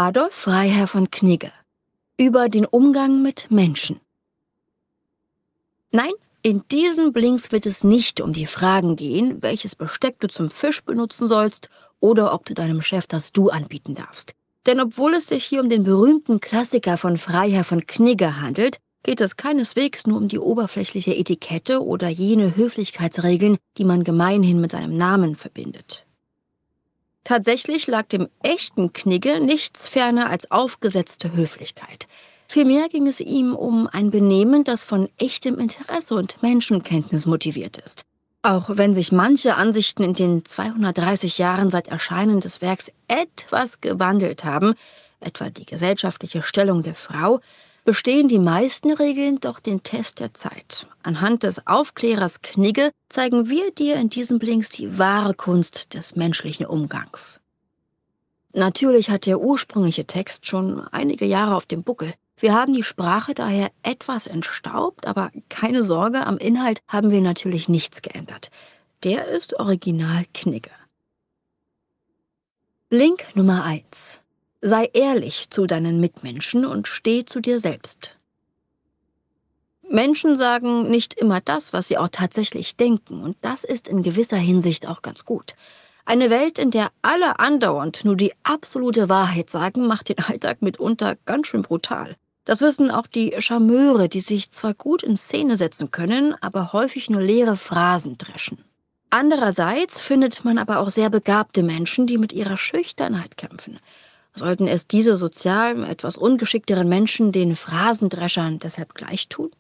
Adolf Freiherr von Knigge über den Umgang mit Menschen. Nein, in diesen Blinks wird es nicht um die Fragen gehen, welches Besteck du zum Fisch benutzen sollst oder ob du deinem Chef das Du anbieten darfst. Denn obwohl es sich hier um den berühmten Klassiker von Freiherr von Knigge handelt, geht es keineswegs nur um die oberflächliche Etikette oder jene Höflichkeitsregeln, die man gemeinhin mit seinem Namen verbindet. Tatsächlich lag dem echten Knigge nichts ferner als aufgesetzte Höflichkeit. Vielmehr ging es ihm um ein Benehmen, das von echtem Interesse und Menschenkenntnis motiviert ist. Auch wenn sich manche Ansichten in den 230 Jahren seit Erscheinen des Werks etwas gewandelt haben, etwa die gesellschaftliche Stellung der Frau, bestehen die meisten Regeln doch den Test der Zeit. Anhand des Aufklärers Knigge zeigen wir dir in diesen Blinks die wahre Kunst des menschlichen Umgangs. Natürlich hat der ursprüngliche Text schon einige Jahre auf dem Buckel. Wir haben die Sprache daher etwas entstaubt, aber keine Sorge, am Inhalt haben wir natürlich nichts geändert. Der ist original Knigge. Blink Nummer 1. Sei ehrlich zu deinen Mitmenschen und steh zu dir selbst. Menschen sagen nicht immer das, was sie auch tatsächlich denken, und das ist in gewisser Hinsicht auch ganz gut. Eine Welt, in der alle andauernd nur die absolute Wahrheit sagen, macht den Alltag mitunter ganz schön brutal. Das wissen auch die Charmeure, die sich zwar gut in Szene setzen können, aber häufig nur leere Phrasen dreschen. Andererseits findet man aber auch sehr begabte Menschen, die mit ihrer Schüchternheit kämpfen. Sollten es diese sozial etwas ungeschickteren Menschen den Phrasendreschern deshalb gleich tun?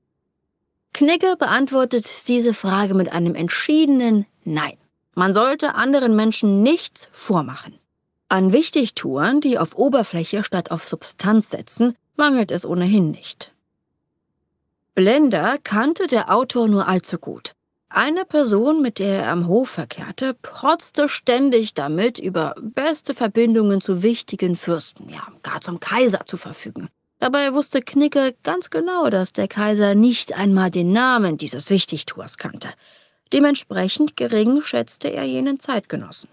Knigge beantwortet diese Frage mit einem entschiedenen Nein. Man sollte anderen Menschen nichts vormachen. An Wichtigtuern, die auf Oberfläche statt auf Substanz setzen, mangelt es ohnehin nicht. Blender kannte der Autor nur allzu gut. Eine Person, mit der er am Hof verkehrte, protzte ständig damit, über beste Verbindungen zu wichtigen Fürsten, ja, gar zum Kaiser zu verfügen. Dabei wusste Knigge ganz genau, dass der Kaiser nicht einmal den Namen dieses Wichtigtuers kannte. Dementsprechend gering schätzte er jenen Zeitgenossen.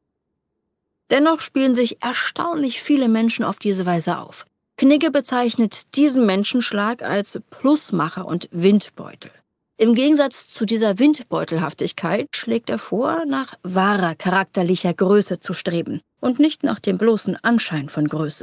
Dennoch spielen sich erstaunlich viele Menschen auf diese Weise auf. Knigge bezeichnet diesen Menschenschlag als Plusmacher und Windbeutel. Im Gegensatz zu dieser Windbeutelhaftigkeit schlägt er vor, nach wahrer charakterlicher Größe zu streben und nicht nach dem bloßen Anschein von Größe.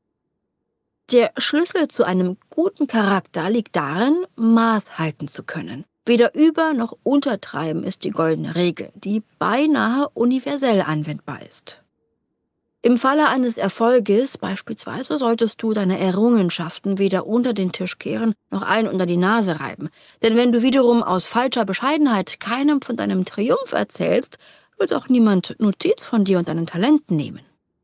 Der Schlüssel zu einem guten Charakter liegt darin, Maß halten zu können. Weder über- noch untertreiben ist die goldene Regel, die beinahe universell anwendbar ist. Im Falle eines Erfolges beispielsweise solltest du deine Errungenschaften weder unter den Tisch kehren noch ein unter die Nase reiben. Denn wenn du wiederum aus falscher Bescheidenheit keinem von deinem Triumph erzählst, wird auch niemand Notiz von dir und deinen Talenten nehmen.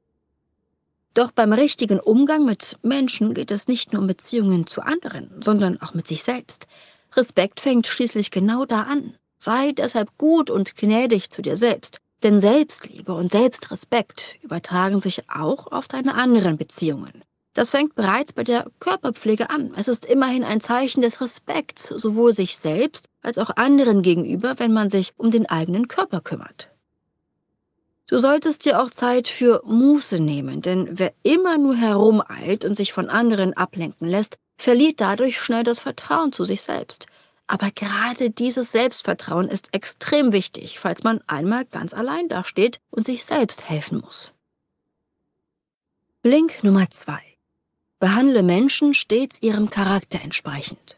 Doch beim richtigen Umgang mit Menschen geht es nicht nur um Beziehungen zu anderen, sondern auch mit sich selbst. Respekt fängt schließlich genau da an. Sei deshalb gut und gnädig zu dir selbst. Denn Selbstliebe und Selbstrespekt übertragen sich auch auf deine anderen Beziehungen. Das fängt bereits bei der Körperpflege an. Es ist immerhin ein Zeichen des Respekts, sowohl sich selbst als auch anderen gegenüber, wenn man sich um den eigenen Körper kümmert. Du solltest dir auch Zeit für Muße nehmen, denn wer immer nur herumeilt und sich von anderen ablenken lässt, verliert dadurch schnell das Vertrauen zu sich selbst. Aber gerade dieses Selbstvertrauen ist extrem wichtig, falls man einmal ganz allein dasteht und sich selbst helfen muss. Blink Nummer 2. Behandle Menschen stets ihrem Charakter entsprechend.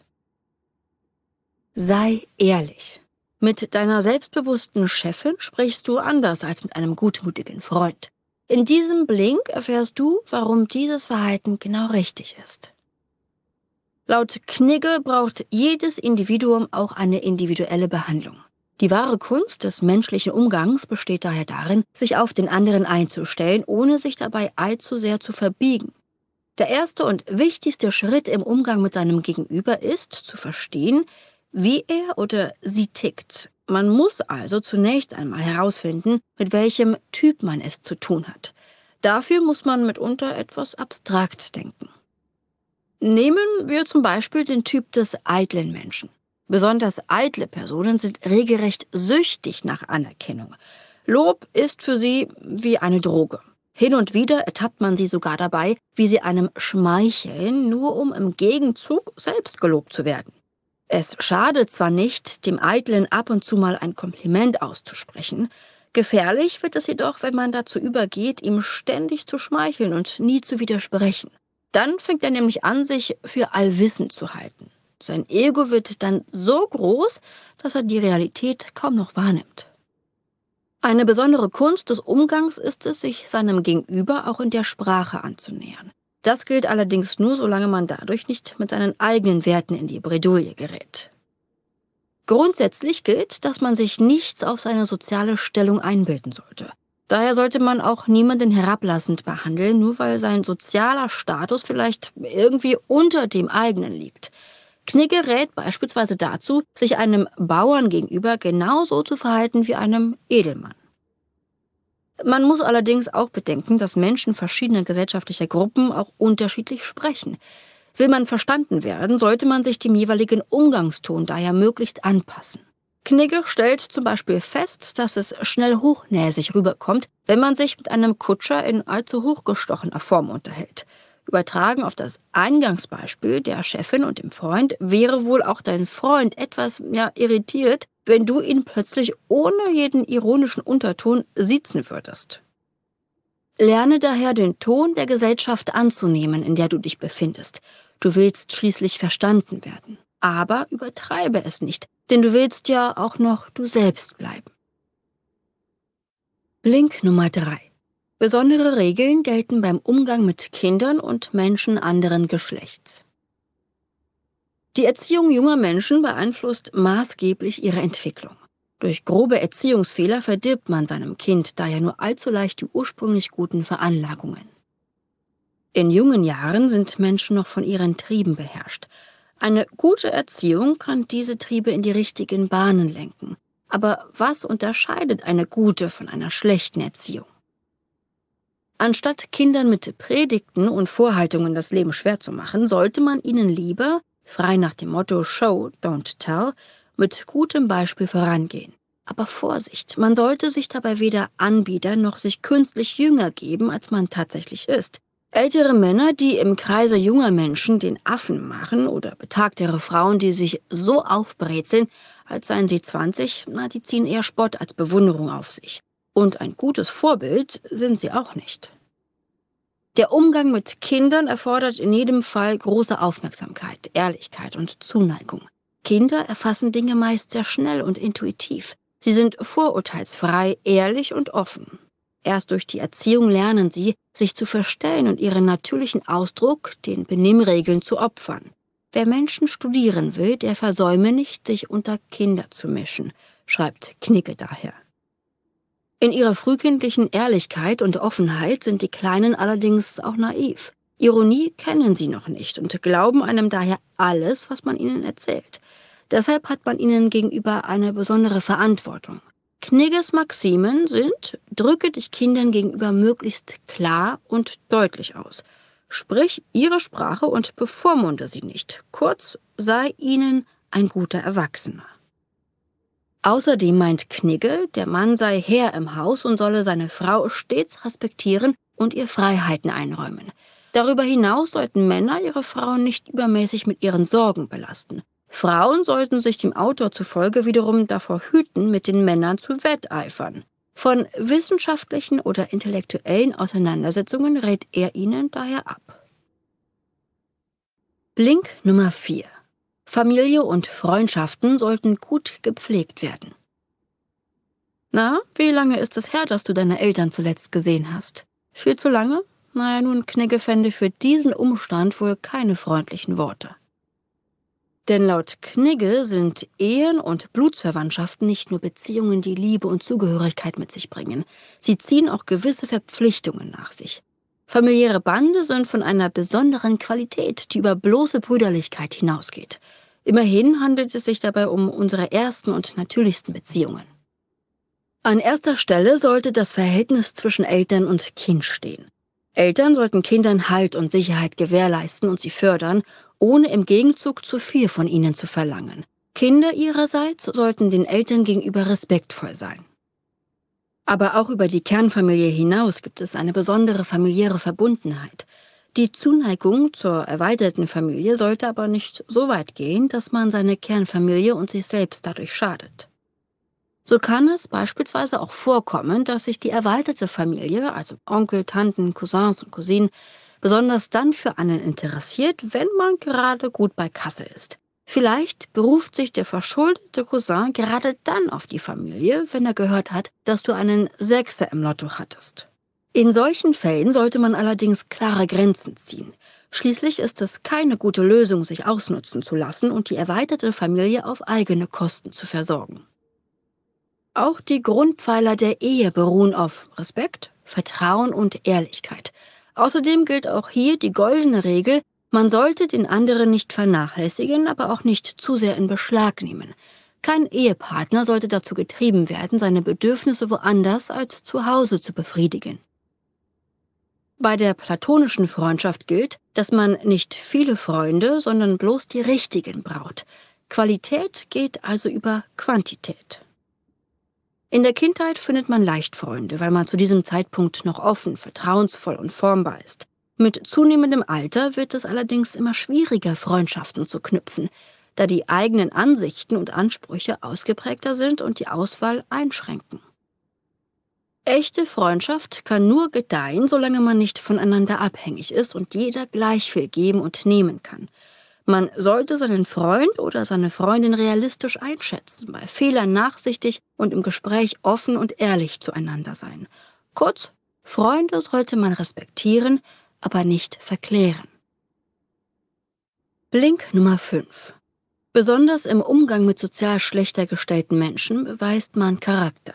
Sei ehrlich. Mit deiner selbstbewussten Chefin sprichst du anders als mit einem gutmütigen Freund. In diesem Blink erfährst du, warum dieses Verhalten genau richtig ist. Laut Knigge braucht jedes Individuum auch eine individuelle Behandlung. Die wahre Kunst des menschlichen Umgangs besteht daher darin, sich auf den anderen einzustellen, ohne sich dabei allzu sehr zu verbiegen. Der erste und wichtigste Schritt im Umgang mit seinem Gegenüber ist, zu verstehen, wie er oder sie tickt. Man muss also zunächst einmal herausfinden, mit welchem Typ man es zu tun hat. Dafür muss man mitunter etwas abstrakt denken. Nehmen wir zum Beispiel den Typ des eitlen Menschen. Besonders eitle Personen sind regelrecht süchtig nach Anerkennung. Lob ist für sie wie eine Droge. Hin und wieder ertappt man sie sogar dabei, wie sie einem schmeicheln, nur um im Gegenzug selbst gelobt zu werden. Es schadet zwar nicht, dem Eitlen ab und zu mal ein Kompliment auszusprechen, gefährlich wird es jedoch, wenn man dazu übergeht, ihm ständig zu schmeicheln und nie zu widersprechen. Dann fängt er nämlich an, sich für allwissend zu halten. Sein Ego wird dann so groß, dass er die Realität kaum noch wahrnimmt. Eine besondere Kunst des Umgangs ist es, sich seinem Gegenüber auch in der Sprache anzunähern. Das gilt allerdings nur, solange man dadurch nicht mit seinen eigenen Werten in die Bredouille gerät. Grundsätzlich gilt, dass man sich nichts auf seine soziale Stellung einbilden sollte. Daher sollte man auch niemanden herablassend behandeln, nur weil sein sozialer Status vielleicht irgendwie unter dem eigenen liegt. Knigge rät beispielsweise dazu, sich einem Bauern gegenüber genauso zu verhalten wie einem Edelmann. Man muss allerdings auch bedenken, dass Menschen verschiedener gesellschaftlicher Gruppen auch unterschiedlich sprechen. Will man verstanden werden, sollte man sich dem jeweiligen Umgangston daher möglichst anpassen. Knigge stellt zum Beispiel fest, dass es schnell hochnäsig rüberkommt, wenn man sich mit einem Kutscher in allzu hochgestochener Form unterhält. Übertragen auf das Eingangsbeispiel der Chefin und dem Freund wäre wohl auch dein Freund etwas irritiert, wenn du ihn plötzlich ohne jeden ironischen Unterton siezen würdest. Lerne daher den Ton der Gesellschaft anzunehmen, in der du dich befindest. Du willst schließlich verstanden werden. Aber übertreibe es nicht, denn du willst ja auch noch du selbst bleiben. Blink Nummer 3. Besondere Regeln gelten beim Umgang mit Kindern und Menschen anderen Geschlechts. Die Erziehung junger Menschen beeinflusst maßgeblich ihre Entwicklung. Durch grobe Erziehungsfehler verdirbt man seinem Kind daher nur allzu leicht die ursprünglich guten Veranlagungen. In jungen Jahren sind Menschen noch von ihren Trieben beherrscht. Eine gute Erziehung kann diese Triebe in die richtigen Bahnen lenken. Aber was unterscheidet eine gute von einer schlechten Erziehung? Anstatt Kindern mit Predigten und Vorhaltungen das Leben schwer zu machen, sollte man ihnen lieber, frei nach dem Motto Show, don't tell, mit gutem Beispiel vorangehen. Aber Vorsicht, man sollte sich dabei weder anbiedern noch sich künstlich jünger geben, als man tatsächlich ist. Ältere Männer, die im Kreise junger Menschen den Affen machen, oder betagtere Frauen, die sich so aufbrezeln, als seien sie 20, die ziehen eher Spott als Bewunderung auf sich. Und ein gutes Vorbild sind sie auch nicht. Der Umgang mit Kindern erfordert in jedem Fall große Aufmerksamkeit, Ehrlichkeit und Zuneigung. Kinder erfassen Dinge meist sehr schnell und intuitiv. Sie sind vorurteilsfrei, ehrlich und offen. Erst durch die Erziehung lernen sie, sich zu verstellen und ihren natürlichen Ausdruck, den Benimmregeln, zu opfern. Wer Menschen studieren will, der versäume nicht, sich unter Kinder zu mischen, schreibt Knigge daher. In ihrer frühkindlichen Ehrlichkeit und Offenheit sind die Kleinen allerdings auch naiv. Ironie kennen sie noch nicht und glauben einem daher alles, was man ihnen erzählt. Deshalb hat man ihnen gegenüber eine besondere Verantwortung. Knigges Maximen sind: Drücke dich Kindern gegenüber möglichst klar und deutlich aus. Sprich ihre Sprache und bevormunde sie nicht. Kurz, sei ihnen ein guter Erwachsener. Außerdem meint Knigge, der Mann sei Herr im Haus und solle seine Frau stets respektieren und ihr Freiheiten einräumen. Darüber hinaus sollten Männer ihre Frauen nicht übermäßig mit ihren Sorgen belasten. Frauen sollten sich dem Autor zufolge wiederum davor hüten, mit den Männern zu wetteifern. Von wissenschaftlichen oder intellektuellen Auseinandersetzungen rät er ihnen daher ab. Blink Nummer 4. Familie und Freundschaften sollten gut gepflegt werden. Na, wie lange ist es her, dass du deine Eltern zuletzt gesehen hast? Viel zu lange? Nun, Knigge fände für diesen Umstand wohl keine freundlichen Worte. Denn laut Knigge sind Ehen und Blutsverwandtschaften nicht nur Beziehungen, die Liebe und Zugehörigkeit mit sich bringen. Sie ziehen auch gewisse Verpflichtungen nach sich. Familiäre Bande sind von einer besonderen Qualität, die über bloße Brüderlichkeit hinausgeht. Immerhin handelt es sich dabei um unsere ersten und natürlichsten Beziehungen. An erster Stelle sollte das Verhältnis zwischen Eltern und Kind stehen. Eltern sollten Kindern Halt und Sicherheit gewährleisten und sie fördern, ohne im Gegenzug zu viel von ihnen zu verlangen. Kinder ihrerseits sollten den Eltern gegenüber respektvoll sein. Aber auch über die Kernfamilie hinaus gibt es eine besondere familiäre Verbundenheit. Die Zuneigung zur erweiterten Familie sollte aber nicht so weit gehen, dass man seine Kernfamilie und sich selbst dadurch schadet. So kann es beispielsweise auch vorkommen, dass sich die erweiterte Familie, also Onkel, Tanten, Cousins und Cousinen, besonders dann für einen interessiert, wenn man gerade gut bei Kasse ist. Vielleicht beruft sich der verschuldete Cousin gerade dann auf die Familie, wenn er gehört hat, dass du einen Sechser im Lotto hattest. In solchen Fällen sollte man allerdings klare Grenzen ziehen. Schließlich ist es keine gute Lösung, sich ausnutzen zu lassen und die erweiterte Familie auf eigene Kosten zu versorgen. Auch die Grundpfeiler der Ehe beruhen auf Respekt, Vertrauen und Ehrlichkeit. Außerdem gilt auch hier die goldene Regel: Man sollte den anderen nicht vernachlässigen, aber auch nicht zu sehr in Beschlag nehmen. Kein Ehepartner sollte dazu getrieben werden, seine Bedürfnisse woanders als zu Hause zu befriedigen. Bei der platonischen Freundschaft gilt, dass man nicht viele Freunde, sondern bloß die richtigen braucht. Qualität geht also über Quantität. In der Kindheit findet man leicht Freunde, weil man zu diesem Zeitpunkt noch offen, vertrauensvoll und formbar ist. Mit zunehmendem Alter wird es allerdings immer schwieriger, Freundschaften zu knüpfen, da die eigenen Ansichten und Ansprüche ausgeprägter sind und die Auswahl einschränken. Echte Freundschaft kann nur gedeihen, solange man nicht voneinander abhängig ist und jeder gleich viel geben und nehmen kann. Man sollte seinen Freund oder seine Freundin realistisch einschätzen, bei Fehlern nachsichtig und im Gespräch offen und ehrlich zueinander sein. Kurz, Freunde sollte man respektieren, aber nicht verklären. Blink Nummer 5. Besonders im Umgang mit sozial schlechter gestellten Menschen beweist man Charakter.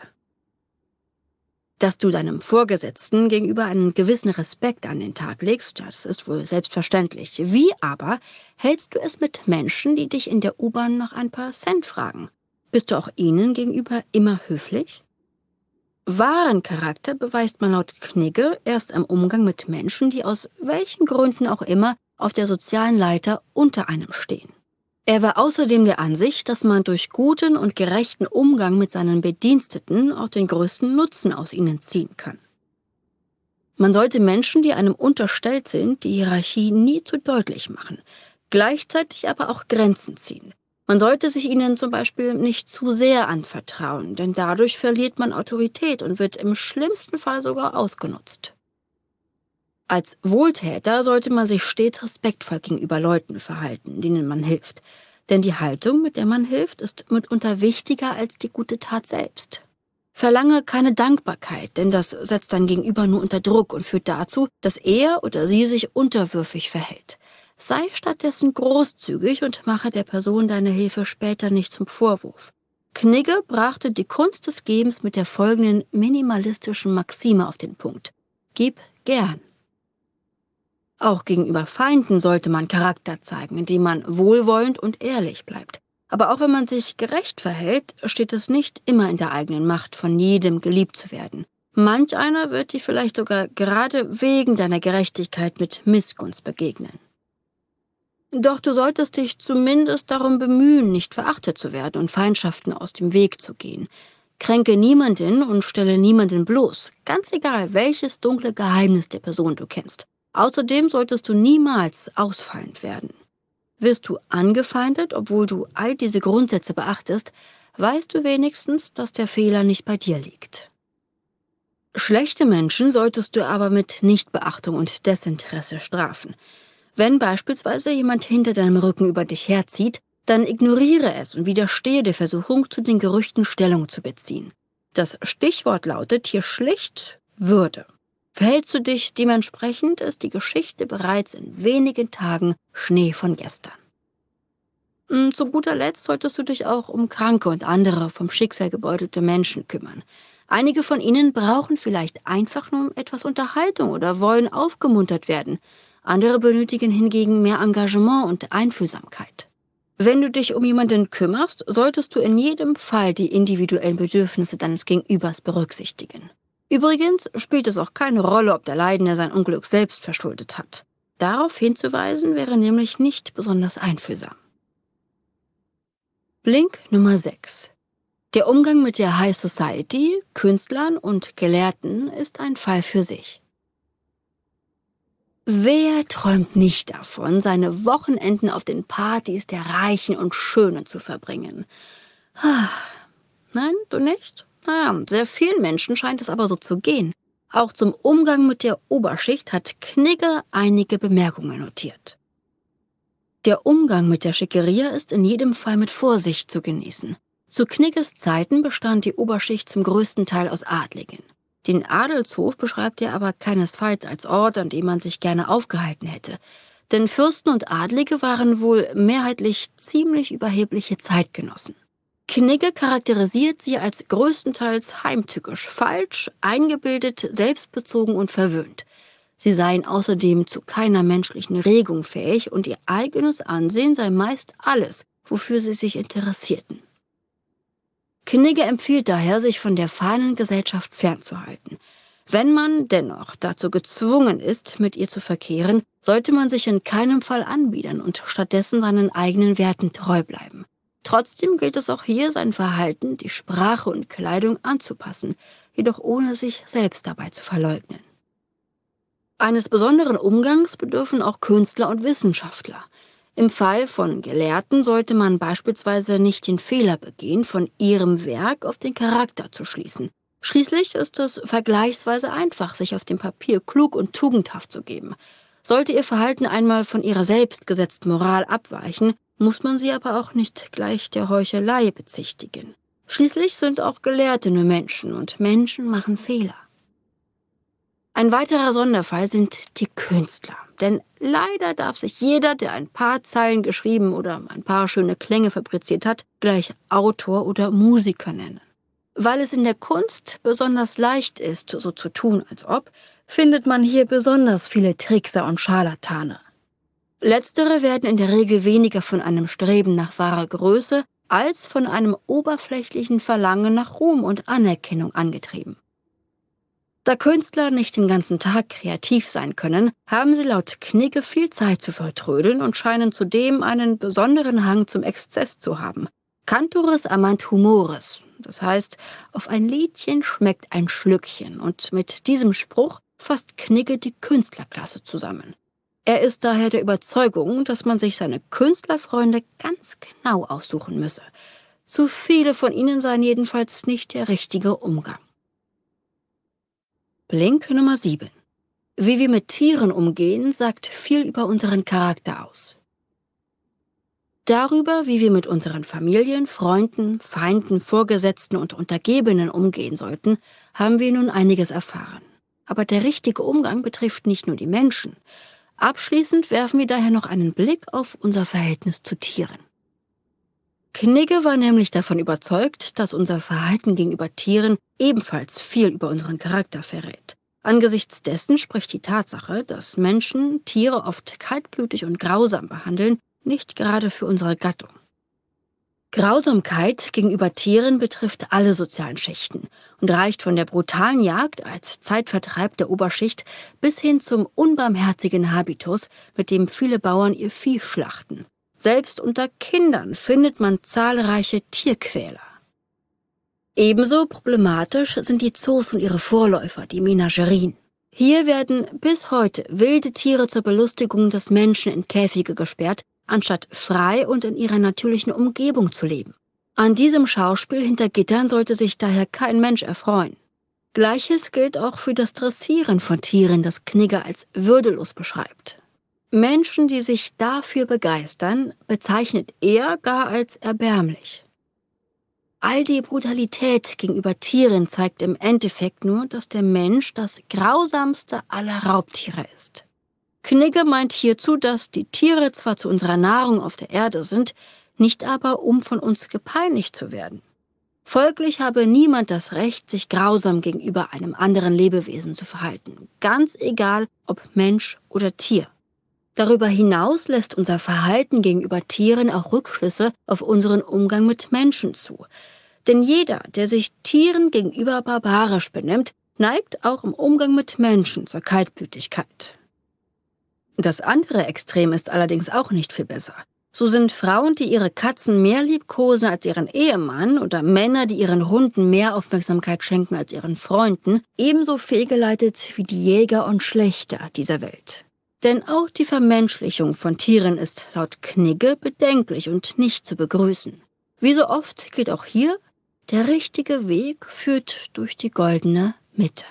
Dass du deinem Vorgesetzten gegenüber einen gewissen Respekt an den Tag legst, ja, das ist wohl selbstverständlich. Wie aber hältst du es mit Menschen, die dich in der U-Bahn nach ein paar Cent fragen? Bist du auch ihnen gegenüber immer höflich? Wahren Charakter beweist man laut Knigge erst im Umgang mit Menschen, die aus welchen Gründen auch immer auf der sozialen Leiter unter einem stehen. Er war außerdem der Ansicht, dass man durch guten und gerechten Umgang mit seinen Bediensteten auch den größten Nutzen aus ihnen ziehen kann. Man sollte Menschen, die einem unterstellt sind, die Hierarchie nie zu deutlich machen, gleichzeitig aber auch Grenzen ziehen. Man sollte sich ihnen zum Beispiel nicht zu sehr anvertrauen, denn dadurch verliert man Autorität und wird im schlimmsten Fall sogar ausgenutzt. Als Wohltäter sollte man sich stets respektvoll gegenüber Leuten verhalten, denen man hilft. Denn die Haltung, mit der man hilft, ist mitunter wichtiger als die gute Tat selbst. Verlange keine Dankbarkeit, denn das setzt dein Gegenüber nur unter Druck und führt dazu, dass er oder sie sich unterwürfig verhält. Sei stattdessen großzügig und mache der Person deine Hilfe später nicht zum Vorwurf. Knigge brachte die Kunst des Gebens mit der folgenden minimalistischen Maxime auf den Punkt: Gib gern. Auch gegenüber Feinden sollte man Charakter zeigen, indem man wohlwollend und ehrlich bleibt. Aber auch wenn man sich gerecht verhält, steht es nicht immer in der eigenen Macht, von jedem geliebt zu werden. Manch einer wird dir vielleicht sogar gerade wegen deiner Gerechtigkeit mit Missgunst begegnen. Doch du solltest dich zumindest darum bemühen, nicht verachtet zu werden und Feindschaften aus dem Weg zu gehen. Kränke niemanden und stelle niemanden bloß, ganz egal, welches dunkle Geheimnis der Person du kennst. Außerdem solltest du niemals ausfallend werden. Wirst du angefeindet, obwohl du all diese Grundsätze beachtest, weißt du wenigstens, dass der Fehler nicht bei dir liegt. Schlechte Menschen solltest du aber mit Nichtbeachtung und Desinteresse strafen. Wenn beispielsweise jemand hinter deinem Rücken über dich herzieht, dann ignoriere es und widerstehe der Versuchung, zu den Gerüchten Stellung zu beziehen. Das Stichwort lautet hier schlicht Würde. Verhältst du dich dementsprechend, ist die Geschichte bereits in wenigen Tagen Schnee von gestern. Zu guter Letzt solltest du dich auch um kranke und andere vom Schicksal gebeutelte Menschen kümmern. Einige von ihnen brauchen vielleicht einfach nur etwas Unterhaltung oder wollen aufgemuntert werden. Andere benötigen hingegen mehr Engagement und Einfühlsamkeit. Wenn du dich um jemanden kümmerst, solltest du in jedem Fall die individuellen Bedürfnisse deines Gegenübers berücksichtigen. Übrigens spielt es auch keine Rolle, ob der Leidende sein Unglück selbst verschuldet hat. Darauf hinzuweisen wäre nämlich nicht besonders einfühlsam. Blink Nummer 6. Der Umgang mit der High Society, Künstlern und Gelehrten ist ein Fall für sich. Wer träumt nicht davon, seine Wochenenden auf den Partys der Reichen und Schönen zu verbringen? Ah, nein, du nicht? Naja, sehr vielen Menschen scheint es aber so zu gehen. Auch zum Umgang mit der Oberschicht hat Knigge einige Bemerkungen notiert. Der Umgang mit der Schickeria ist in jedem Fall mit Vorsicht zu genießen. Zu Knigges Zeiten bestand die Oberschicht zum größten Teil aus Adligen. Den Adelshof beschreibt er aber keinesfalls als Ort, an dem man sich gerne aufgehalten hätte. Denn Fürsten und Adlige waren wohl mehrheitlich ziemlich überhebliche Zeitgenossen. Knigge charakterisiert sie als größtenteils heimtückisch, falsch, eingebildet, selbstbezogen und verwöhnt. Sie seien außerdem zu keiner menschlichen Regung fähig und ihr eigenes Ansehen sei meist alles, wofür sie sich interessierten. Knigge empfiehlt daher, sich von der feinen Gesellschaft fernzuhalten. Wenn man dennoch dazu gezwungen ist, mit ihr zu verkehren, sollte man sich in keinem Fall anbiedern und stattdessen seinen eigenen Werten treu bleiben. Trotzdem gilt es auch hier, sein Verhalten, die Sprache und Kleidung anzupassen, jedoch ohne sich selbst dabei zu verleugnen. Eines besonderen Umgangs bedürfen auch Künstler und Wissenschaftler. Im Fall von Gelehrten sollte man beispielsweise nicht den Fehler begehen, von ihrem Werk auf den Charakter zu schließen. Schließlich ist es vergleichsweise einfach, sich auf dem Papier klug und tugendhaft zu geben. Sollte ihr Verhalten einmal von ihrer selbst gesetzten Moral abweichen, muss man sie aber auch nicht gleich der Heuchelei bezichtigen. Schließlich sind auch Gelehrte nur Menschen und Menschen machen Fehler. Ein weiterer Sonderfall sind die Künstler. Denn leider darf sich jeder, der ein paar Zeilen geschrieben oder ein paar schöne Klänge fabriziert hat, gleich Autor oder Musiker nennen. Weil es in der Kunst besonders leicht ist, so zu tun, als ob, findet man hier besonders viele Trickser und Scharlatane. Letztere werden in der Regel weniger von einem Streben nach wahrer Größe als von einem oberflächlichen Verlangen nach Ruhm und Anerkennung angetrieben. Da Künstler nicht den ganzen Tag kreativ sein können, haben sie laut Knigge viel Zeit zu vertrödeln und scheinen zudem einen besonderen Hang zum Exzess zu haben. Canturis amant humoris, das heißt, auf ein Liedchen schmeckt ein Schlückchen, und mit diesem Spruch fasst Knigge die Künstlerklasse zusammen. Er ist daher der Überzeugung, dass man sich seine Künstlerfreunde ganz genau aussuchen müsse. Zu viele von ihnen seien jedenfalls nicht der richtige Umgang. Blink Nummer 7. Wie wir mit Tieren umgehen, sagt viel über unseren Charakter aus. Darüber, wie wir mit unseren Familien, Freunden, Feinden, Vorgesetzten und Untergebenen umgehen sollten, haben wir nun einiges erfahren. Aber der richtige Umgang betrifft nicht nur die Menschen. Abschließend werfen wir daher noch einen Blick auf unser Verhältnis zu Tieren. Knigge war nämlich davon überzeugt, dass unser Verhalten gegenüber Tieren ebenfalls viel über unseren Charakter verrät. Angesichts dessen spricht die Tatsache, dass Menschen Tiere oft kaltblütig und grausam behandeln, nicht gerade für unsere Gattung. Grausamkeit gegenüber Tieren betrifft alle sozialen Schichten und reicht von der brutalen Jagd als Zeitvertreib der Oberschicht bis hin zum unbarmherzigen Habitus, mit dem viele Bauern ihr Vieh schlachten. Selbst unter Kindern findet man zahlreiche Tierquäler. Ebenso problematisch sind die Zoos und ihre Vorläufer, die Menagerien. Hier werden bis heute wilde Tiere zur Belustigung des Menschen in Käfige gesperrt, anstatt frei und in ihrer natürlichen Umgebung zu leben. An diesem Schauspiel hinter Gittern sollte sich daher kein Mensch erfreuen. Gleiches gilt auch für das Dressieren von Tieren, das Knigge als würdelos beschreibt. Menschen, die sich dafür begeistern, bezeichnet er gar als erbärmlich. All die Brutalität gegenüber Tieren zeigt im Endeffekt nur, dass der Mensch das grausamste aller Raubtiere ist. Knigge meint hierzu, dass die Tiere zwar zu unserer Nahrung auf der Erde sind, nicht aber, um von uns gepeinigt zu werden. Folglich habe niemand das Recht, sich grausam gegenüber einem anderen Lebewesen zu verhalten, ganz egal, ob Mensch oder Tier. Darüber hinaus lässt unser Verhalten gegenüber Tieren auch Rückschlüsse auf unseren Umgang mit Menschen zu. Denn jeder, der sich Tieren gegenüber barbarisch benimmt, neigt auch im Umgang mit Menschen zur Kaltblütigkeit. Das andere Extrem ist allerdings auch nicht viel besser. So sind Frauen, die ihre Katzen mehr liebkosen als ihren Ehemann oder Männer, die ihren Hunden mehr Aufmerksamkeit schenken als ihren Freunden, ebenso fehlgeleitet wie die Jäger und Schlächter dieser Welt. Denn auch die Vermenschlichung von Tieren ist laut Knigge bedenklich und nicht zu begrüßen. Wie so oft gilt auch hier, der richtige Weg führt durch die goldene Mitte.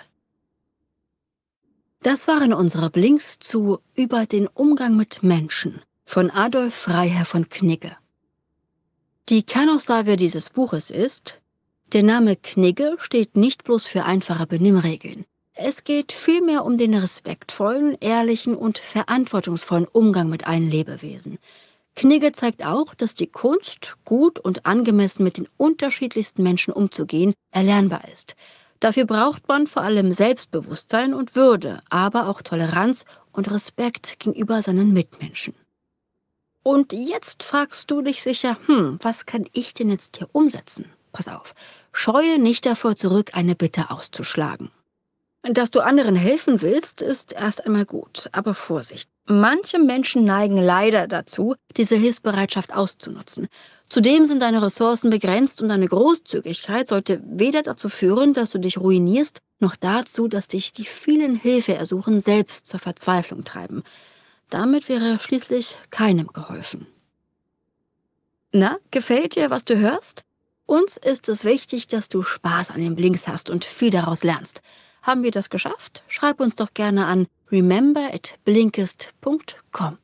Das waren unsere Blinks zu Über den Umgang mit Menschen von Adolf Freiherr von Knigge. Die Kernaussage dieses Buches ist: Der Name Knigge steht nicht bloß für einfache Benimmregeln. Es geht vielmehr um den respektvollen, ehrlichen und verantwortungsvollen Umgang mit allen Lebewesen. Knigge zeigt auch, dass die Kunst, gut und angemessen mit den unterschiedlichsten Menschen umzugehen, erlernbar ist. Dafür braucht man vor allem Selbstbewusstsein und Würde, aber auch Toleranz und Respekt gegenüber seinen Mitmenschen. Und jetzt fragst du dich sicher, was kann ich denn jetzt hier umsetzen? Pass auf, scheue nicht davor zurück, eine Bitte auszuschlagen. Dass du anderen helfen willst, ist erst einmal gut, aber Vorsicht. Manche Menschen neigen leider dazu, diese Hilfsbereitschaft auszunutzen. Zudem sind deine Ressourcen begrenzt und deine Großzügigkeit sollte weder dazu führen, dass du dich ruinierst, noch dazu, dass dich die vielen Hilfeersuchen selbst zur Verzweiflung treiben. Damit wäre schließlich keinem geholfen. Na, gefällt dir, was du hörst? Uns ist es wichtig, dass du Spaß an den Blinks hast und viel daraus lernst. Haben wir das geschafft? Schreib uns doch gerne an remember@blinkist.com.